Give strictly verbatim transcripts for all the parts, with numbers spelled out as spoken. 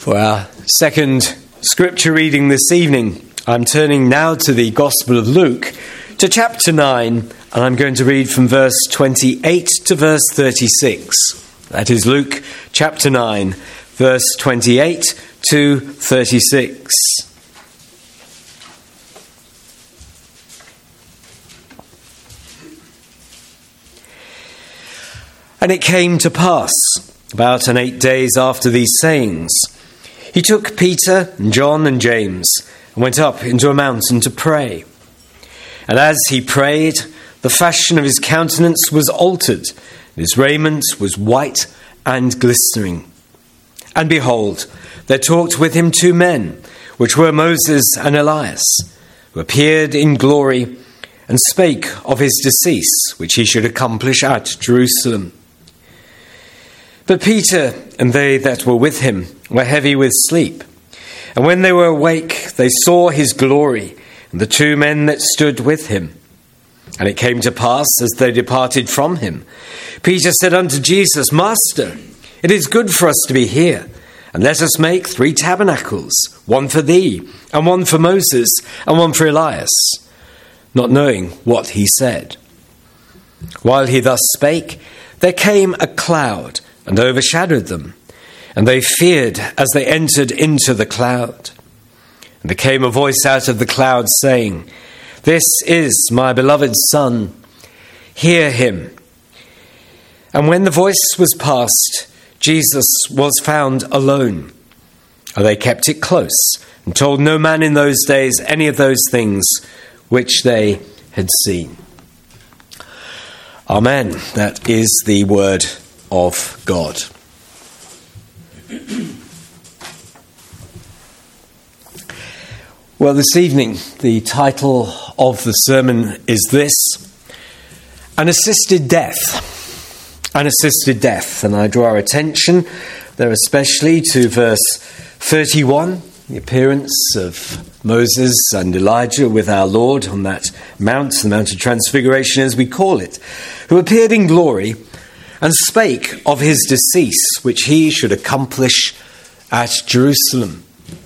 For our second scripture reading this evening, I'm turning now to the Gospel of Luke, to chapter nine, and I'm going to read from verse twenty-eight to verse thirty-six. That is Luke chapter nine, verse twenty-eight to thirty-six. And it came to pass, about an eight days after these sayings, he took Peter and John and James and went up into a mountain to pray. And as he prayed, the fashion of his countenance was altered, and his raiment was white and glistening. And behold, there talked with him two men, which were Moses and Elias, who appeared in glory and spake of his decease, which he should accomplish at Jerusalem. But Peter and they that were with him were heavy with sleep. And when they were awake, they saw his glory, and the two men that stood with him. And it came to pass, as they departed from him, Peter said unto Jesus, Master, it is good for us to be here, and let us make three tabernacles, one for thee, and one for Moses, and one for Elias, not knowing what he said. While he thus spake, there came a cloud, and overshadowed them, and they feared as they entered into the cloud. And there came a voice out of the cloud, saying, This is my beloved Son, hear him. And when the voice was past, Jesus was found alone. And they kept it close, and told no man in those days any of those things which they had seen. Amen. That is the word of God. Well, this evening, the title of the sermon is this: An Assisted Death. An Assisted Death. And I draw our attention there especially to verse thirty-one, the appearance of Moses and Elijah with our Lord on that mount, the Mount of Transfiguration as we call it, who appeared in glory and spake of his decease, which he should accomplish at Jerusalem.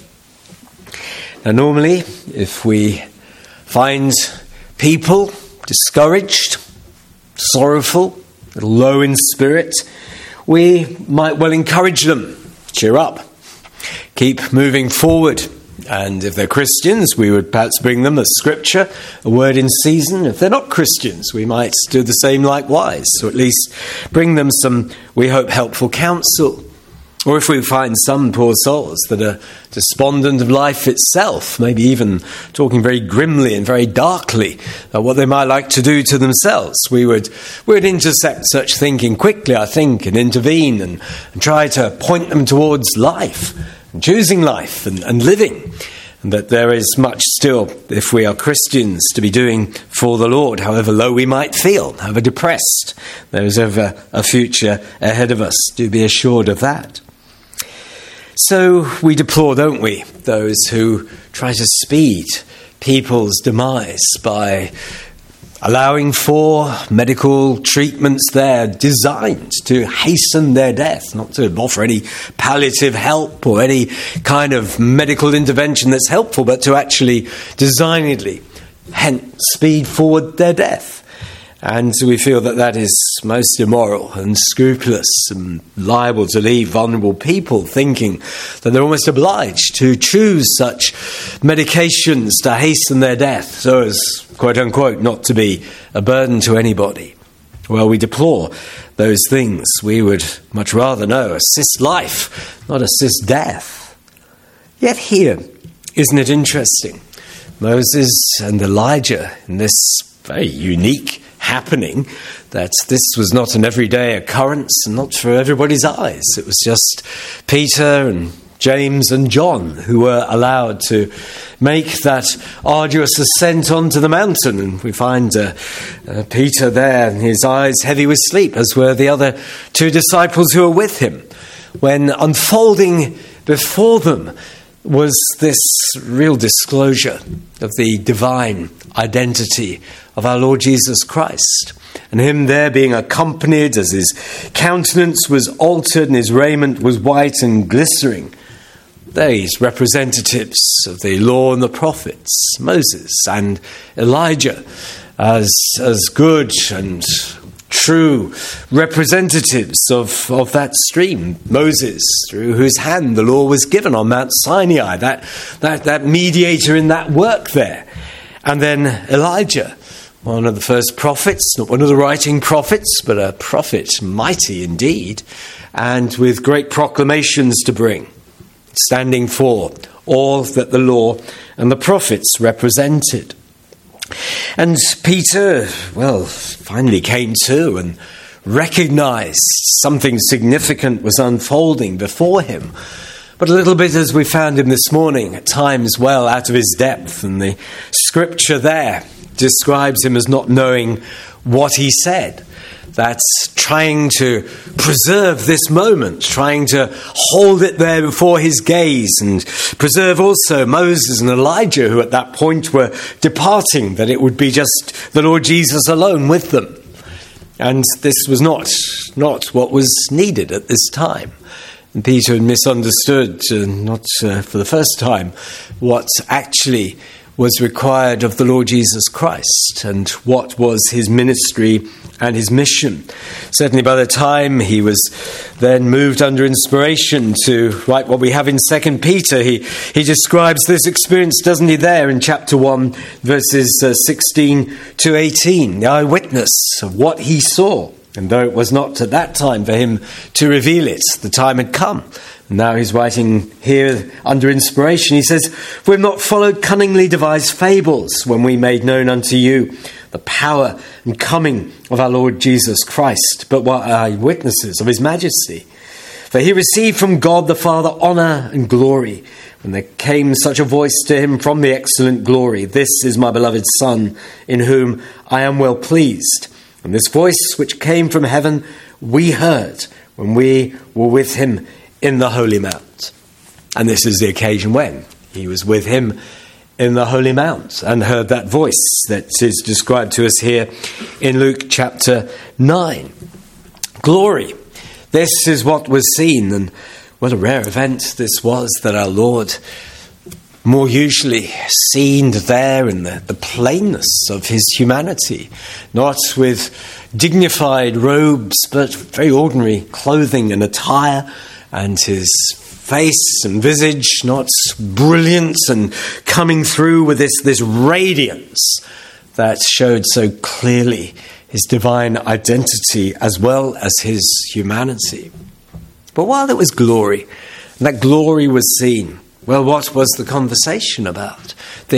Now, normally, if we find people discouraged, sorrowful, low in spirit, we might well encourage them. Cheer up. Keep moving forward. And if they're Christians, we would perhaps bring them a scripture, a word in season. If they're not Christians, we might do the same likewise, or at least bring them some, we hope, helpful counsel. Or if we find some poor souls that are despondent of life itself, maybe even talking very grimly and very darkly about what they might like to do to themselves, we would, we would intercept such thinking quickly, I think, and intervene and, and try to point them towards life, choosing life and, and living, and that there is much still, if we are Christians, to be doing for the Lord, however low we might feel, however depressed. There is ever a future ahead of us, do be assured of that. So we deplore, don't we, those who try to speed people's demise by allowing for medical treatments there designed to hasten their death, not to offer any palliative help or any kind of medical intervention that's helpful, but to actually designedly hence speed forward their death. And we feel that that is most immoral and scrupulous and liable to leave vulnerable people thinking that they're almost obliged to choose such medications to hasten their death so as, quote unquote, not to be a burden to anybody. Well, we deplore those things. We would much rather know assist life, not assist death. Yet here, isn't it interesting? Moses and Elijah in this very unique happening, that this was not an everyday occurrence and not for everybody's eyes. It was just Peter and James and John who were allowed to make that arduous ascent onto the mountain. And we find uh, uh, Peter there, his eyes heavy with sleep, as were the other two disciples who were with him, when unfolding before them was this real disclosure of the divine identity of our Lord Jesus Christ. And him there being accompanied, as his countenance was altered and his raiment was white and glistering, these representatives of the law and the prophets, Moses and Elijah, as, as good and true representatives of, of that stream. Moses, through whose hand the law was given on Mount Sinai, that, that, that mediator in that work there. And then Elijah, one of the first prophets, not one of the writing prophets, but a prophet, mighty indeed, and with great proclamations to bring, standing for all that the law and the prophets represented. And Peter, well, finally came to and recognized something significant was unfolding before him. But a little bit as we found him this morning, at times well out of his depth, and the scripture there describes him as not knowing what he said. That's trying to preserve this moment, trying to hold it there before his gaze, and preserve also Moses and Elijah, who at that point were departing, that it would be just the Lord Jesus alone with them. And this was not, not what was needed at this time. And Peter had misunderstood, uh, not uh, for the first time, what actually was required of the Lord Jesus Christ and what was his ministry and his mission. Certainly by the time he was then moved under inspiration to write what we have in Second Peter, he, he describes this experience, doesn't he, there in chapter one, verses uh, sixteen to eighteen, the eyewitness of what he saw. And though it was not at that time for him to reveal it, the time had come. And now he's writing here under inspiration. He says, "We have not followed cunningly devised fables when we made known unto you the power and coming of our Lord Jesus Christ, but were eyewitnesses of his majesty. For he received from God the Father honour and glory, when there came such a voice to him from the excellent glory, This is my beloved Son, in whom I am well pleased. And this voice which came from heaven we heard when we were with him in the Holy Mount." And this is the occasion when he was with him in the Holy Mount and heard that voice that is described to us here in Luke chapter nine. Glory. This is what was seen, and what a rare event this was, that our Lord, more usually seen there in the, the plainness of his humanity, not with dignified robes, but very ordinary clothing and attire, and his face and visage not brilliant and coming through with this, this radiance that showed so clearly his divine identity as well as his humanity. But while there was glory, and that glory was seen, well, what was the conversation about? This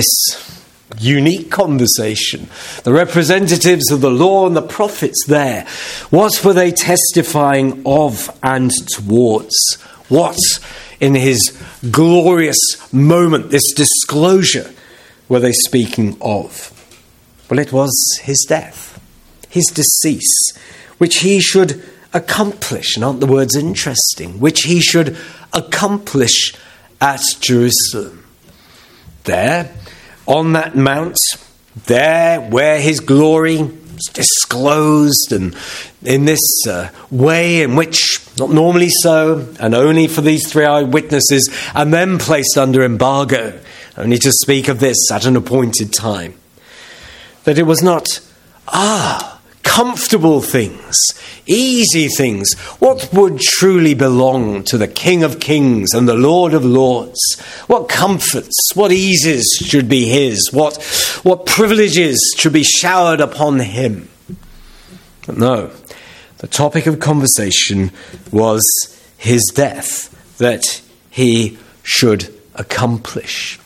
unique conversation. The representatives of the law and the prophets there, what were they testifying of and towards? What, in his glorious moment, this disclosure, were they speaking of? Well, it was his death, his decease, which he should accomplish, and aren't the words interesting, which he should accomplish at Jerusalem. There, on that mount, there where his glory is disclosed, and in this uh, way in which, not normally so, and only for these three eyewitnesses, and then placed under embargo, only to speak of this at an appointed time. That it was not, ah, comfortable things, easy things, what would truly belong to the King of Kings and the Lord of Lords? What comforts, what eases should be his? What, what privileges should be showered upon him? But no, the topic of conversation was his death, that he should accomplish.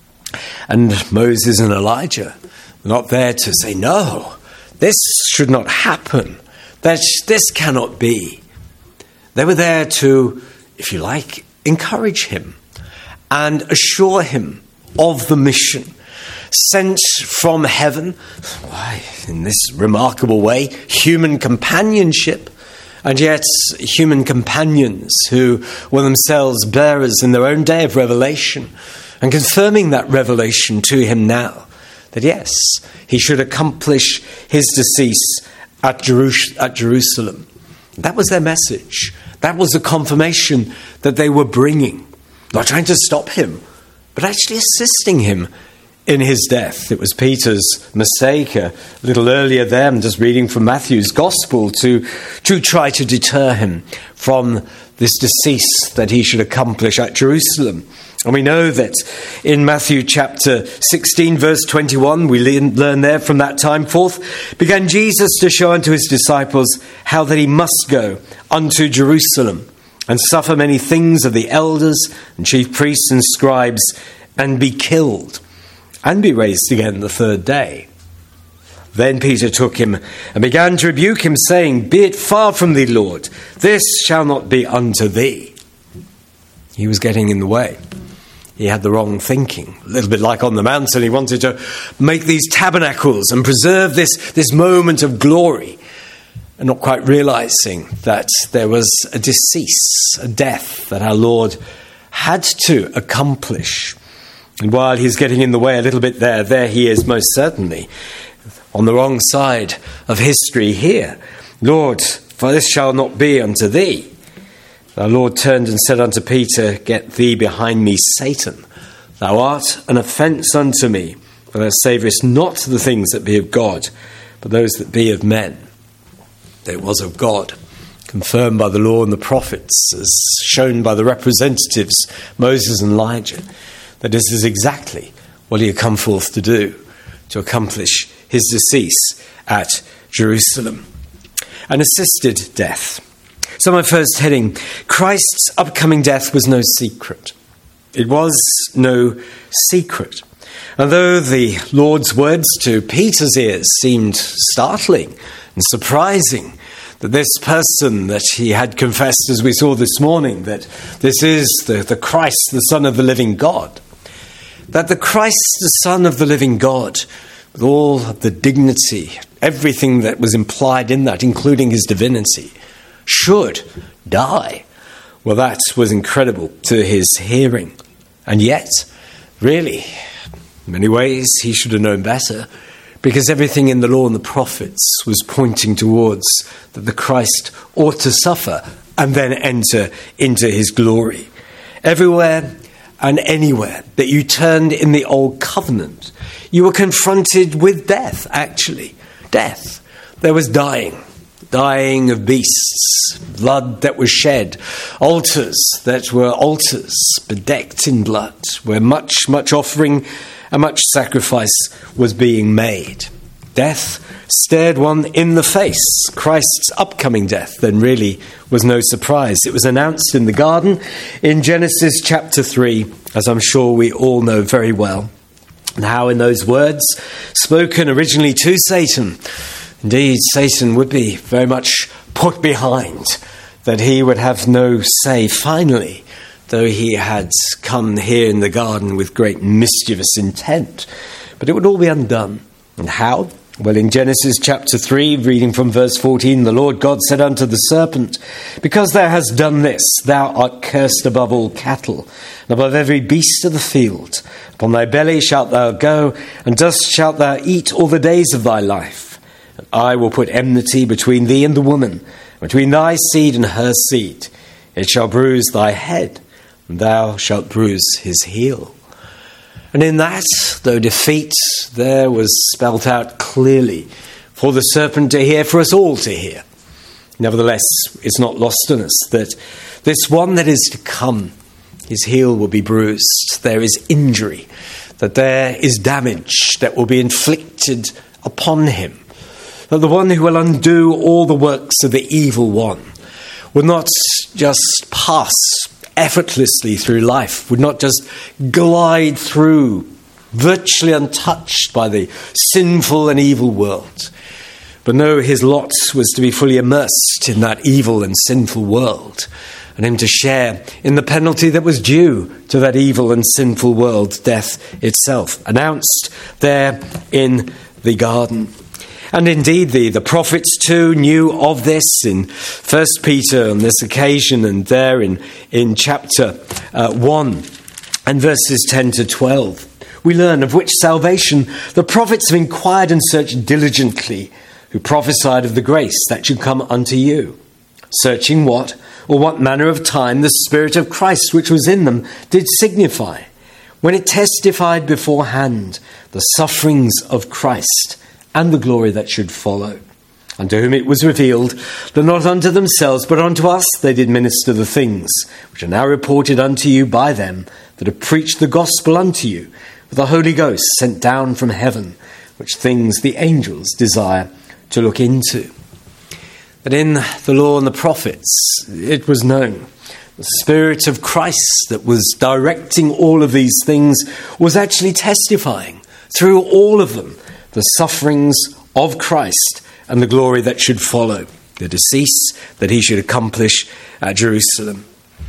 And Moses and Elijah were not there to say, no, this should not happen. That this cannot be. They were there to, if you like, encourage him and assure him of the mission. Sent from heaven, why, in this remarkable way, human companionship, and yet human companions who were themselves bearers in their own day of revelation, and confirming that revelation to him now, that yes, he should accomplish his decease at, Jerus- at Jerusalem. That was their message. That was the confirmation that they were bringing. not trying to stop him, but actually assisting him in his death. It was Peter's mistake a little earlier there, I'm just reading from Matthew's Gospel, to, to try to deter him from this decease that he should accomplish at Jerusalem. And we know that in Matthew chapter sixteen, verse twenty-one, we learn there, from that time forth, began Jesus to show unto his disciples how that he must go unto Jerusalem and suffer many things of the elders and chief priests and scribes, and be killed, and be raised again the third day. Then Peter took him and began to rebuke him, saying, Be it far from thee, Lord, this shall not be unto thee. He was getting in the way. He had the wrong thinking. A little bit like on the mountain, he wanted to make these tabernacles and preserve this, this moment of glory, and not quite realizing that there was a decease, a death that our Lord had to accomplish. And while he's getting in the way a little bit there, there he is most certainly on the wrong side of history here. Lord, for this shall not be unto thee. Our Lord turned and said unto Peter, Get thee behind me, Satan. Thou art an offence unto me, for thou savourest not the things that be of God, but those that be of men. It was of God, confirmed by the law and the prophets, as shown by the representatives, Moses and Elijah, that this is exactly what he had come forth to do, to accomplish his decease at Jerusalem. An assisted death. So my first heading, Christ's upcoming death was no secret. It was no secret. And though the Lord's words to Peter's ears seemed startling and surprising, that this person that he had confessed, as we saw this morning, that this is the, the Christ, the Son of the living God, that the Christ, the Son of the living God, with all the dignity, everything that was implied in that, including his divinity, should die. Well, that was incredible to his hearing. And yet, really, in many ways, he should have known better, because everything in the law and the prophets was pointing towards that the Christ ought to suffer and then enter into his glory. Everywhere and anywhere that you turned in the old covenant, you were confronted with death, actually. Death. There was dying. Dying of beasts, blood that was shed, altars that were altars bedecked in blood, where much, much offering and much sacrifice was being made. Death stared one in the face. Christ's upcoming death then really was no surprise. It was announced in the garden in Genesis chapter three, as I'm sure we all know very well, and how in those words, spoken originally to Satan, indeed, Satan would be very much put behind, that he would have no say finally, though he had come here in the garden with great mischievous intent. But it would all be undone. And how? Well, in Genesis chapter three, reading from verse fourteen, the Lord God said unto the serpent, Because thou hast done this, thou art cursed above all cattle, and above every beast of the field. Upon thy belly shalt thou go, and dust shalt thou eat all the days of thy life. And I will put enmity between thee and the woman, between thy seed and her seed. It shall bruise thy head, and thou shalt bruise his heel. And in that, though defeat there was spelt out clearly for the serpent to hear, for us all to hear, nevertheless, it's not lost on us that this one that is to come, his heel will be bruised. There is injury, that there is damage that will be inflicted upon him. That the one who will undo all the works of the evil one would not just pass effortlessly through life, would not just glide through, virtually untouched by the sinful and evil world. But no, his lot was to be fully immersed in that evil and sinful world, and him to share in the penalty that was due to that evil and sinful world, death itself, announced there in the garden. And indeed, the, the prophets too knew of this in First Peter on this occasion, and there in, in chapter uh, one and verses ten to twelve. We learn of which salvation the prophets have inquired and searched diligently, who prophesied of the grace that should come unto you. Searching what? or what manner of time the Spirit of Christ which was in them did signify, when it testified beforehand the sufferings of Christ and the glory that should follow. Unto whom it was revealed that not unto themselves but unto us they did minister the things which are now reported unto you by them that have preached the gospel unto you with the Holy Ghost sent down from heaven, which things the angels desire to look into. But in the law and the prophets it was known the Spirit of Christ that was directing all of these things was actually testifying through all of them the sufferings of Christ and the glory that should follow, the decease that he should accomplish at Jerusalem.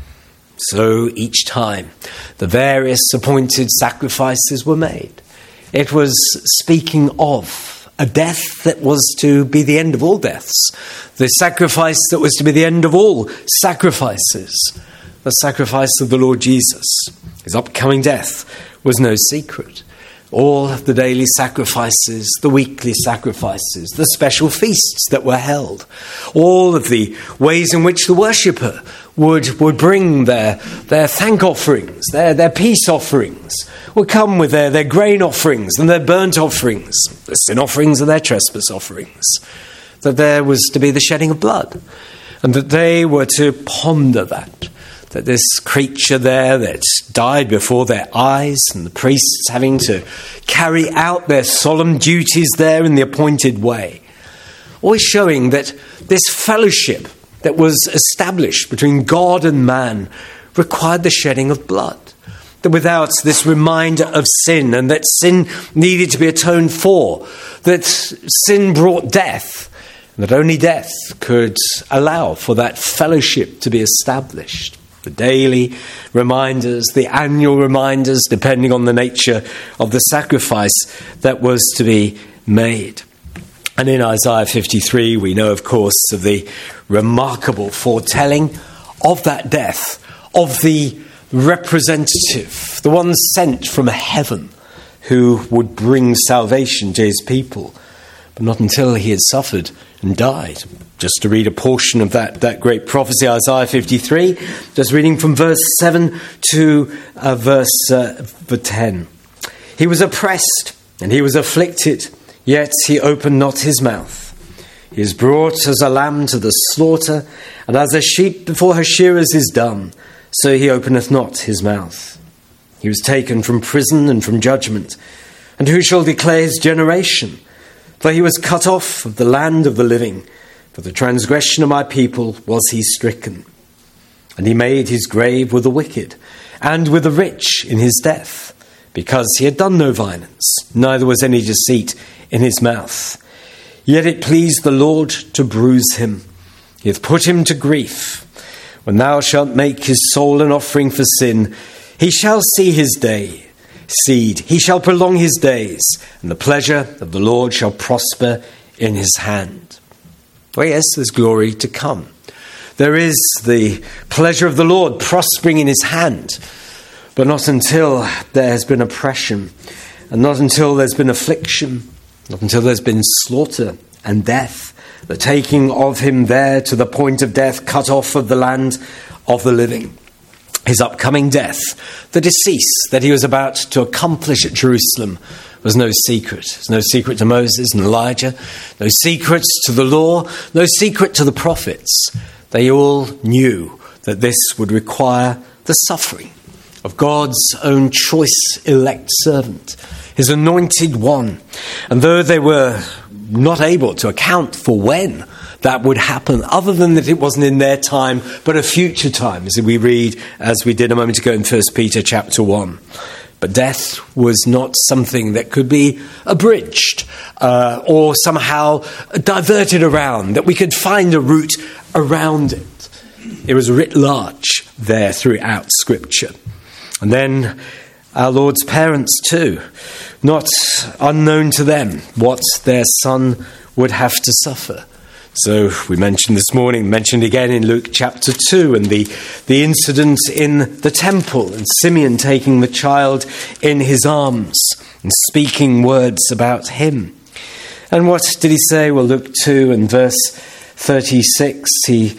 So each time the various appointed sacrifices were made, it was speaking of a death that was to be the end of all deaths, the sacrifice that was to be the end of all sacrifices, the sacrifice of the Lord Jesus. His upcoming death was no secret. All of the daily sacrifices, the weekly sacrifices, the special feasts that were held, all of the ways in which the worshipper would, would bring their, their thank offerings, their, their peace offerings, would come with their, their grain offerings and their burnt offerings, the sin offerings and their trespass offerings, that there was to be the shedding of blood, and that they were to ponder that. That this creature there that died before their eyes, and the priests having to carry out their solemn duties there in the appointed way, always showing that this fellowship that was established between God and man required the shedding of blood. That without this reminder of sin, and that sin needed to be atoned for, that sin brought death, and that only death could allow for that fellowship to be established. The daily reminders, the annual reminders, depending on the nature of the sacrifice that was to be made. And in Isaiah fifty-three, we know, of course, of the remarkable foretelling of that death, of the representative, the one sent from heaven, who would bring salvation to his people, but not until he had suffered and died. Just to read a portion of that, that great prophecy, Isaiah fifty-three, just reading from verse seven to uh, verse uh, ten. He was oppressed and he was afflicted, yet he opened not his mouth. He is brought as a lamb to the slaughter, and as a sheep before her shearers is dumb, so he openeth not his mouth. He was taken from prison and from judgment, and who shall declare his generation? For he was cut off of the land of the living. For the transgression of my people was he stricken. And he made his grave with the wicked, and with the rich in his death, because he had done no violence, neither was any deceit in his mouth. Yet it pleased the Lord to bruise him. He hath put him to grief. When thou shalt make his soul an offering for sin, he shall see his day. Seed, he shall prolong his days, and the pleasure of the Lord shall prosper in his hand. Well, yes, there's glory to come. There is the pleasure of the Lord prospering in his hand, but not until there has been oppression, and not until there's been affliction, not until there's been slaughter and death, the taking of him there to the point of death, cut off of the land of the living. His upcoming death, the decease that he was about to accomplish at Jerusalem, was no secret. It was no secret to Moses and Elijah, no secret to the law, no secret to the prophets. They all knew that this would require the suffering of God's own choice elect servant, his anointed one. And though they were not able to account for when that would happen, other than that it wasn't in their time, but a future time, as we read, as we did a moment ago in First Peter chapter one. But death was not something that could be abridged uh, or somehow diverted around, that we could find a route around it. It was writ large there throughout Scripture. And then our Lord's parents too, not unknown to them what their son would have to suffer. So we mentioned this morning, mentioned again in Luke chapter two, and the, the incident in the temple, and Simeon taking the child in his arms and speaking words about him. And what did he say? Well, Luke two and verse thirty-six, he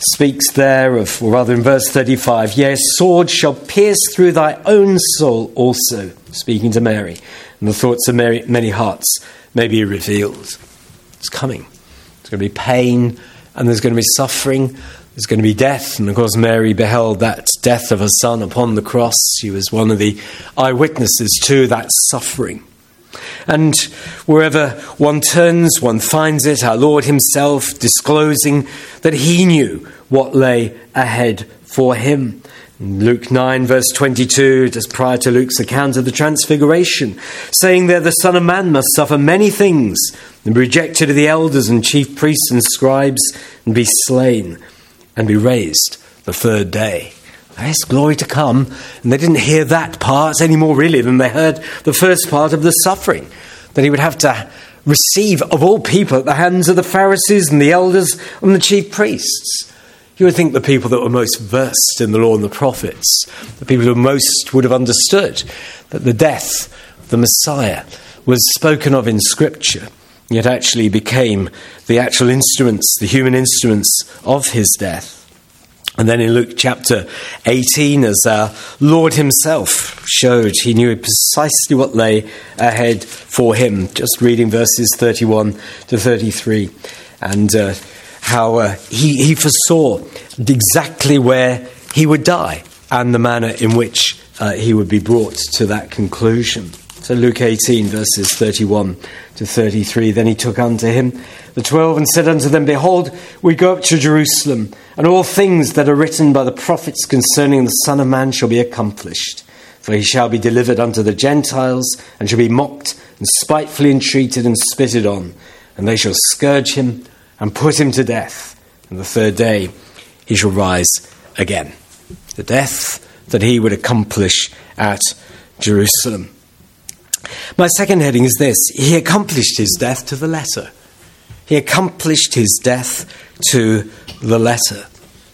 speaks there of, or rather in verse thirty-five, yea, a sword shall pierce through thy own soul also, speaking to Mary, and the thoughts of Mary, many hearts may be revealed. It's coming. There's going to be pain, and there's going to be suffering. There's going to be death. And of course, Mary beheld that death of her son upon the cross. She was one of the eyewitnesses to that suffering. And wherever one turns, one finds it, our Lord himself disclosing that he knew what lay ahead for him. In Luke nine, verse twenty-two, just prior to Luke's account of the Transfiguration, saying there, the Son of Man must suffer many things, and be rejected of the elders and chief priests and scribes, and be slain, and be raised the third day. There's glory to come. And they didn't hear that part any more really than they heard the first part of the suffering, that he would have to receive of all people at the hands of the Pharisees and the elders and the chief priests. You would think the people that were most versed in the law and the prophets, the people who most would have understood that the death of the Messiah was spoken of in Scripture, yet actually became the actual instruments, the human instruments of his death. And then in Luke chapter eighteen, as our Lord himself showed, he knew precisely what lay ahead for him. Just reading verses thirty-one to thirty-three. And uh, how uh, he, he foresaw exactly where he would die and the manner in which uh, he would be brought to that conclusion. So Luke eighteen, verses thirty-one to thirty-three. Then he took unto him the twelve and said unto them, behold, we go up to Jerusalem, and all things that are written by the prophets concerning the Son of Man shall be accomplished. For he shall be delivered unto the Gentiles, and shall be mocked, and spitefully entreated, and spitted on. And they shall scourge him, and put him to death. And the third day he shall rise again. The death that he would accomplish at Jerusalem. My second heading is this: he accomplished his death to the letter. He accomplished his death to the letter.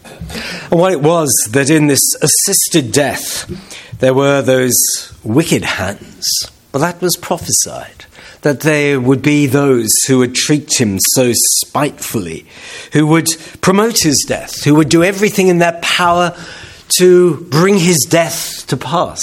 And what it was that in this assisted death there were those wicked hands. Well, that was prophesied, that there would be those who would treat him so spitefully, who would promote his death, who would do everything in their power to bring his death to pass.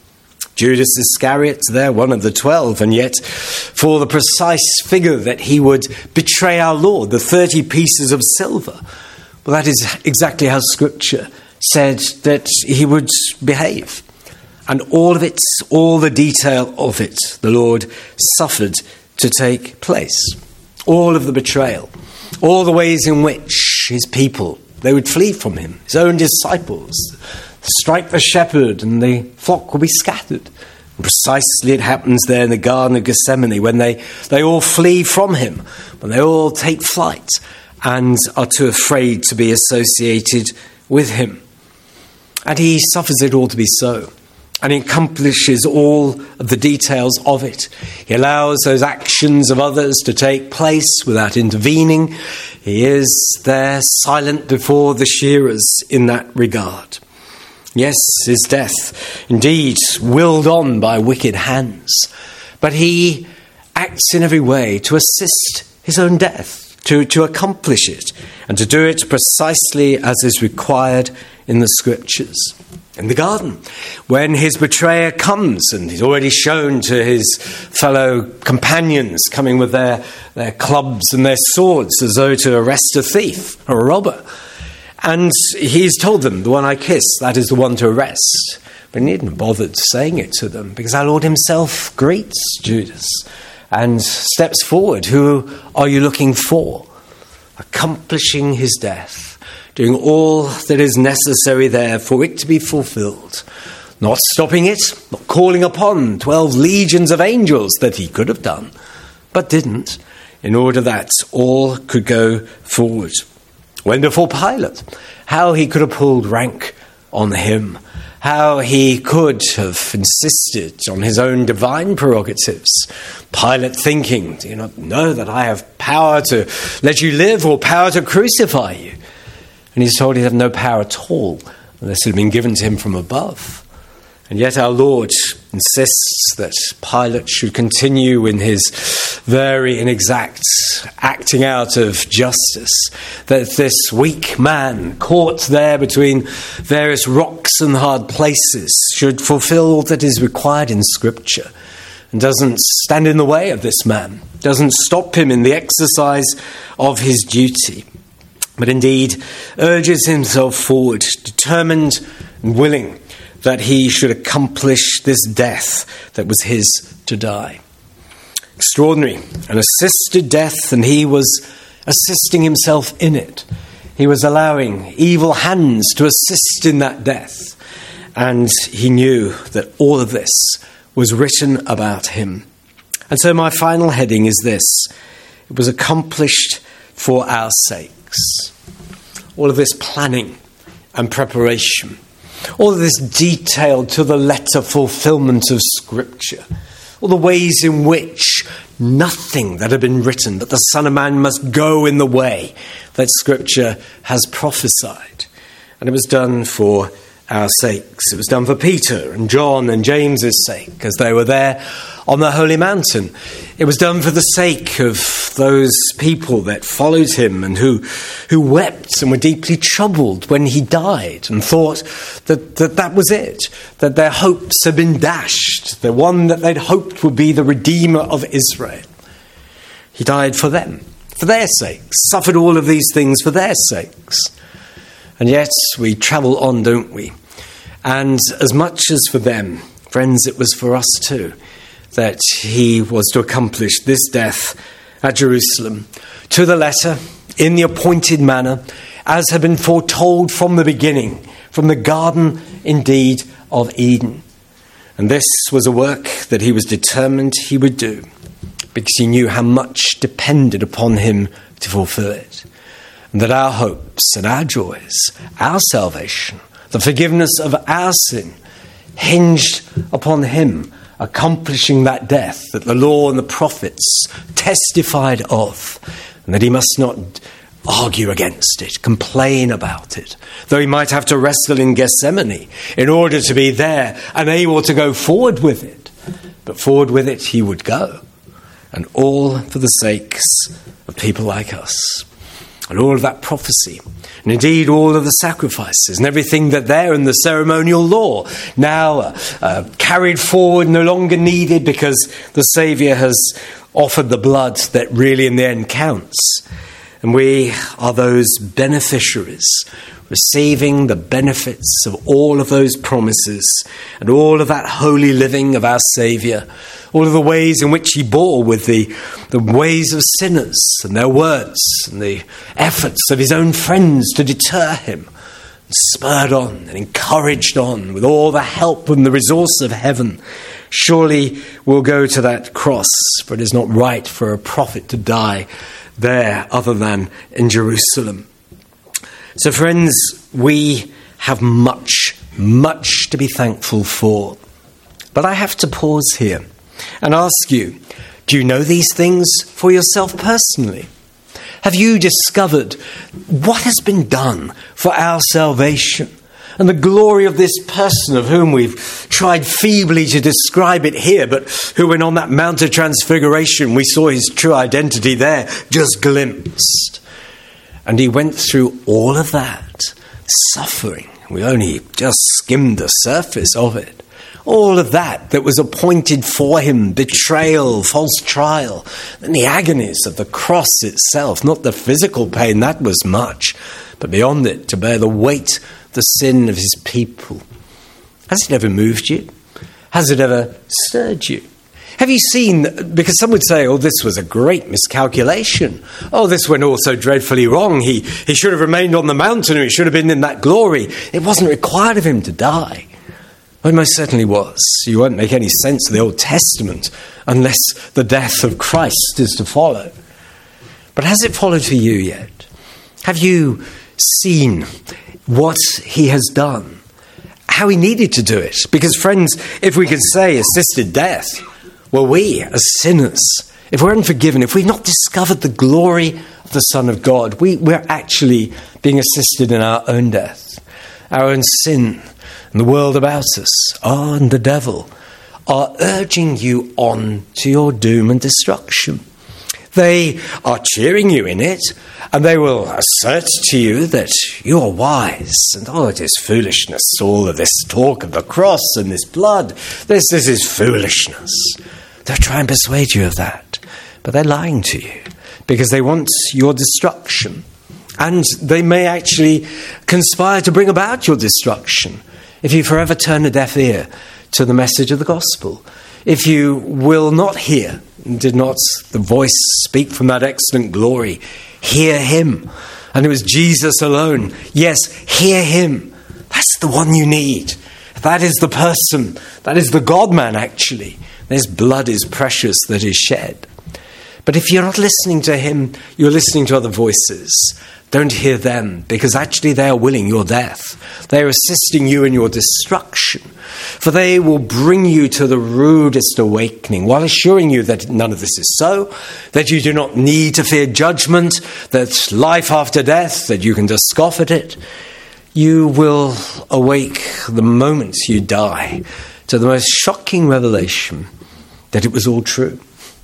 Judas Iscariot, there, one of the twelve, and yet for the precise figure that he would betray our Lord, the thirty pieces of silver. Well, that is exactly how Scripture said that he would behave. And all of it, all the detail of it, the Lord suffered to take place. All of the betrayal, all the ways in which his people, they would flee from him, his own disciples, strike the shepherd and the flock will be scattered. And precisely it happens there in the Garden of Gethsemane when they, they all flee from him, when they all take flight and are too afraid to be associated with him. And he suffers it all to be so. And he accomplishes all of the details of it. He allows those actions of others to take place without intervening. He is there silent before the shearers in that regard. Yes, his death, indeed, willed on by wicked hands. But he acts in every way to assist his own death, to, to accomplish it, and to do it precisely as is required in the Scriptures. In the garden, when his betrayer comes, and he's already shown to his fellow companions coming with their, their clubs and their swords as though to arrest a thief or a robber. And he's told them, the one I kiss, that is the one to arrest. But he needn't have bothered saying it to them, because our Lord himself greets Judas and steps forward. Who are you looking for? Accomplishing his death, doing all that is necessary there for it to be fulfilled. Not stopping it, not calling upon twelve legions of angels that he could have done, but didn't, in order that all could go forward. When before Pilate, how he could have pulled rank on him, how he could have insisted on his own divine prerogatives. Pilate thinking, do you not know that I have power to let you live or power to crucify you? And he's told he had no power at all unless it had been given to him from above. And yet our Lord insists that Pilate should continue in his very inexact acting out of justice, that this weak man caught there between various rocks and hard places should fulfill all that is required in Scripture, and doesn't stand in the way of this man, doesn't stop him in the exercise of his duty, but indeed urges himself forward, determined and willing that he should accomplish this death that was his to die. Extraordinary, an assisted death, and he was assisting himself in it. He was allowing evil hands to assist in that death, and he knew that all of this was written about him. And so my final heading is this: it was accomplished for our sakes. All of this planning and preparation, all of this detailed to the letter fulfillment of Scripture, all the ways in which nothing that had been written, but the Son of Man must go in the way that Scripture has prophesied. And it was done for our sakes. It was done for Peter and John and James's sake, as they were there on the holy mountain. It was done for the sake of those people that followed him and who who wept and were deeply troubled when he died and thought that that, that was it, that their hopes had been dashed, the one that they'd hoped would be the Redeemer of Israel. He died for them, for their sakes, suffered all of these things for their sakes. And yet we travel on, don't we? And as much as for them, friends, it was for us too, that he was to accomplish this death at Jerusalem to the letter, in the appointed manner, as had been foretold from the beginning, from the garden, indeed, of Eden. And this was a work that he was determined he would do, because he knew how much depended upon him to fulfill it. And that our hopes and our joys, our salvation, the forgiveness of our sin, hinged upon him accomplishing that death that the law and the prophets testified of, and that he must not argue against it, complain about it, though he might have to wrestle in Gethsemane in order to be there and able to go forward with it. But forward with it he would go, and all for the sakes of people like us. And all of that prophecy, and indeed all of the sacrifices and everything that there in the ceremonial law now uh, uh, carried forward, no longer needed, because the Saviour has offered the blood that really in the end counts. And we are those beneficiaries, receiving the benefits of all of those promises and all of that holy living of our Saviour, all of the ways in which he bore with the, the ways of sinners and their words and the efforts of his own friends to deter him, and spurred on and encouraged on with all the help and the resource of heaven. Surely we'll go to that cross, for it is not right for a prophet to die there other than in Jerusalem. So friends, we have much, much to be thankful for. But I have to pause here and ask you, do you know these things for yourself personally? Have you discovered what has been done for our salvation and the glory of this person of whom we've tried feebly to describe it here, but who, when on that Mount of Transfiguration, we saw his true identity there, just glimpsed. And he went through all of that suffering. We only just skimmed the surface of it. All of that that was appointed for him, betrayal, false trial, and the agonies of the cross itself, not the physical pain, that was much, but beyond it, to bear the weight, the sin of his people. Has it ever moved you? Has it ever stirred you? Have you seen, because some would say, oh, this was a great miscalculation. Oh, this went all so dreadfully wrong. He, he should have remained on the mountain, or he should have been in that glory. It wasn't required of him to die. Well, it most certainly was. You won't make any sense of the Old Testament unless the death of Christ is to follow. But has it followed for you yet? Have you seen what he has done? How he needed to do it? Because, friends, if we could say assisted death, well, we, as sinners, if we're unforgiven, if we've not discovered the glory of the Son of God, we, we're actually being assisted in our own death, our own sin. And the world about us, oh, and the devil, are urging you on to your doom and destruction. They are cheering you in it, and they will assert to you that you are wise. And oh, it is foolishness, all of this talk of the cross and this blood. This, this is foolishness. They'll try and persuade you of that. But they're lying to you because they want your destruction. And they may actually conspire to bring about your destruction if you forever turn a deaf ear to the message of the gospel. If you will not hear, did not the voice speak from that excellent glory, hear him. And it was Jesus alone. Yes, hear him. That's the one you need. That is the person. That is the God-man, actually. His blood is precious that is shed. But if you're not listening to him, you're listening to other voices. Don't hear them, because actually they are willing your death. They are assisting you in your destruction. For they will bring you to the rudest awakening, while assuring you that none of this is so, that you do not need to fear judgment, that life after death, that you can just scoff at it. You will awake the moment you die to the most shocking revelation that it was all true.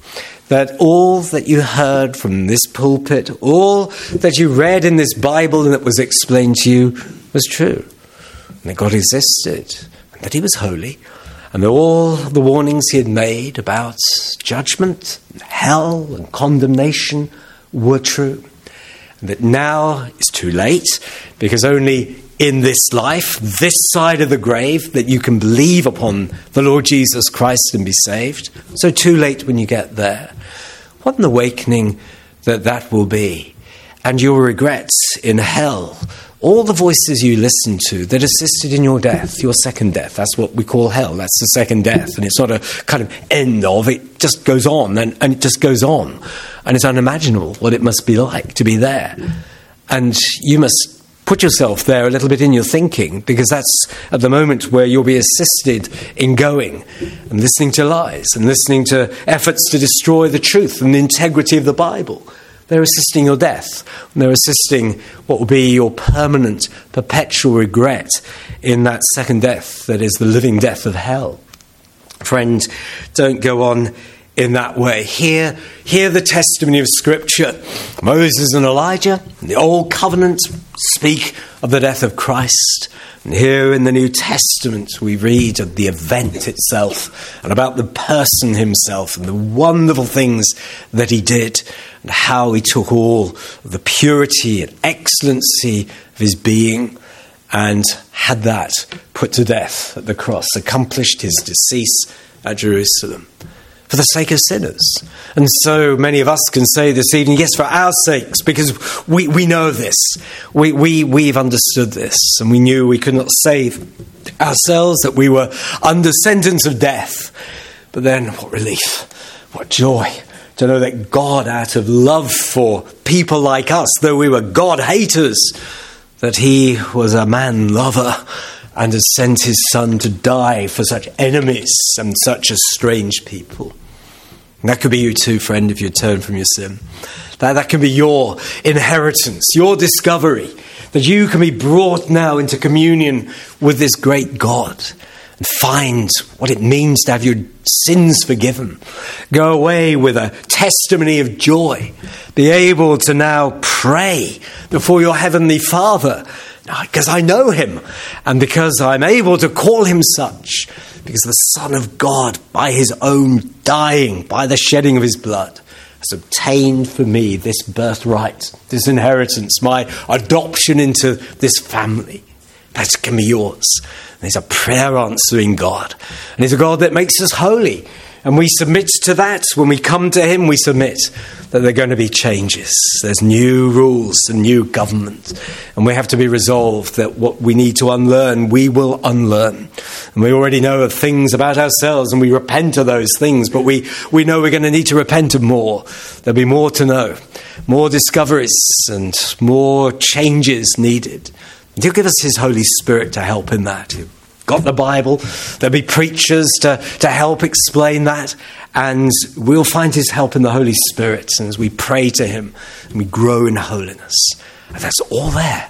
That all that you heard from this pulpit, all that you read in this Bible and that was explained to you was true. And that God existed, and that he was holy, and that all the warnings he had made about judgment, and hell, and condemnation were true. And that now is too late, because only in this life, this side of the grave, that you can believe upon the Lord Jesus Christ and be saved. So too late when you get there. What an awakening that that will be. And you'll regret in hell all the voices you listened to that assisted in your death, your second death. That's what we call hell. That's the second death. And it's not a kind of end of. It just goes on and, and it just goes on. And it's unimaginable what it must be like to be there. And you must put yourself there a little bit in your thinking, because that's at the moment where you'll be assisted in going and listening to lies and listening to efforts to destroy the truth and the integrity of the Bible. They're assisting your death. And they're assisting what will be your permanent, perpetual regret in that second death that is the living death of hell. Friend, don't go on in that way. Hear, hear the testimony of Scripture. Moses and Elijah, in the Old Covenant, speak of the death of Christ. And here in the New Testament, we read of the event itself and about the person himself and the wonderful things that he did and how he took all of the purity and excellency of his being and had that put to death at the cross, accomplished his decease at Jerusalem for the sake of sinners. And so many of us can say this evening, yes, for our sakes, because we, we know this. We, we, we've understood this, and we knew we could not save ourselves, that we were under sentence of death. But then what relief, what joy to know that God, out of love for people like us, though we were God haters, that he was a man lover and has sent his son to die for such enemies and such a strange people. And that could be you too, friend, if you turn from your sin. That, that can be your inheritance, your discovery, that you can be brought now into communion with this great God and find what it means to have your sins forgiven. Go away with a testimony of joy. Be able to now pray before your heavenly Father, because I know him, and because I'm able to call him such, because the Son of God, by his own dying, by the shedding of his blood, has obtained for me this birthright, this inheritance, my adoption into this family. That can be yours. And he's a prayer-answering God. And he's a God that makes us holy. And we submit to that. When we come to him, we submit that there are going to be changes. There's new rules and new government. And we have to be resolved that what we need to unlearn, we will unlearn. And we already know of things about ourselves, and we repent of those things. But we, we know we're going to need to repent of more. There'll be more to know. More discoveries and more changes needed. And he'll give us his Holy Spirit to help in that. He'll got the Bible. There'll be preachers to, to help explain that. And we'll find his help in the Holy Spirit. And as we pray to him and we grow in holiness, and that's all there.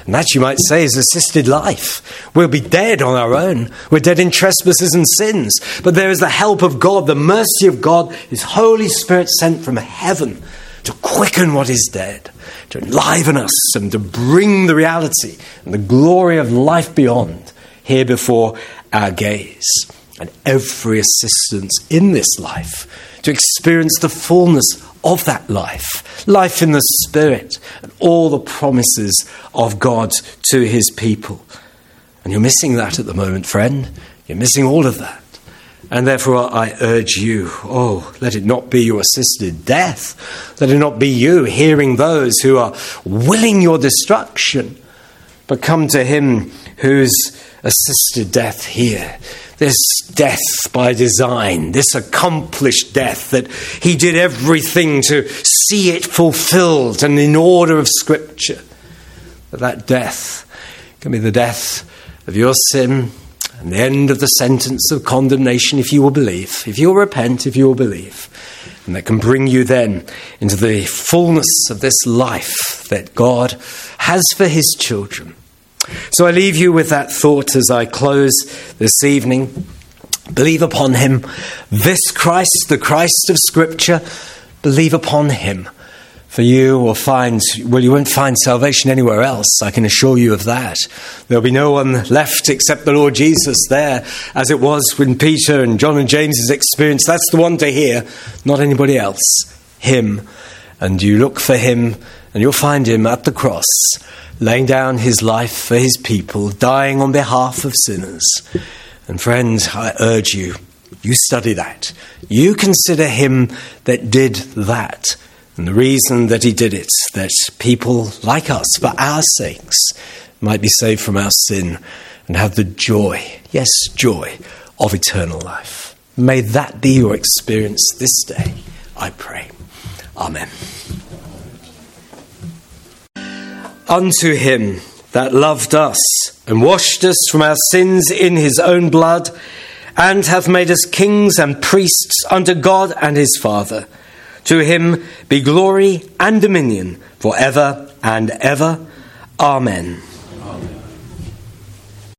And that, you might say, is assisted life. We'll be dead on our own. We're dead in trespasses and sins. But there is the help of God, the mercy of God, His Holy Spirit sent from heaven to quicken what is dead, to enliven us and to bring the reality and the glory of life beyond here before our gaze. And every assistance in this life to experience the fullness of that life, life in the Spirit, and all the promises of God to His people. And you're missing that at the moment, friend. You're missing all of that. And therefore I urge you, oh, let it not be your assisted death. Let it not be you hearing those who are willing your destruction, but come to Him whose assisted death here, this death by design, this accomplished death, that He did everything to see it fulfilled and in order of Scripture. That that death can be the death of your sin and the end of the sentence of condemnation, if you will believe, if you will repent, if you will believe. And that can bring you then into the fullness of this life that God has for His children. So I leave you with that thought as I close this evening. Believe upon Him. This Christ, the Christ of Scripture, believe upon Him. For you will find, well, you won't find salvation anywhere else, I can assure you of that. There'll be no one left except the Lord Jesus there, as it was when Peter and John and James's experience. That's the one to hear, not anybody else. Him. And you look for Him, and you'll find Him at the cross, laying down His life for His people, dying on behalf of sinners. And friends, I urge you, you study that. You consider Him that did that. And the reason that He did it, that people like us, for our sakes, might be saved from our sin and have the joy, yes, joy, of eternal life. May that be your experience this day, I pray. Amen. Unto Him that loved us and washed us from our sins in His own blood, and hath made us kings and priests unto God and His Father. To Him be glory and dominion for ever and ever. Amen. Amen.